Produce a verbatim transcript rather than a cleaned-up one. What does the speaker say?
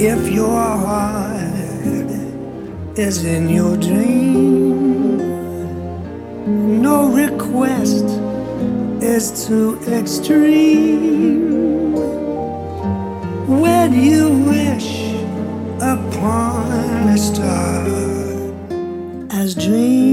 If your heart is in your dream, no request is too extreme. When you wish upon a star as dreams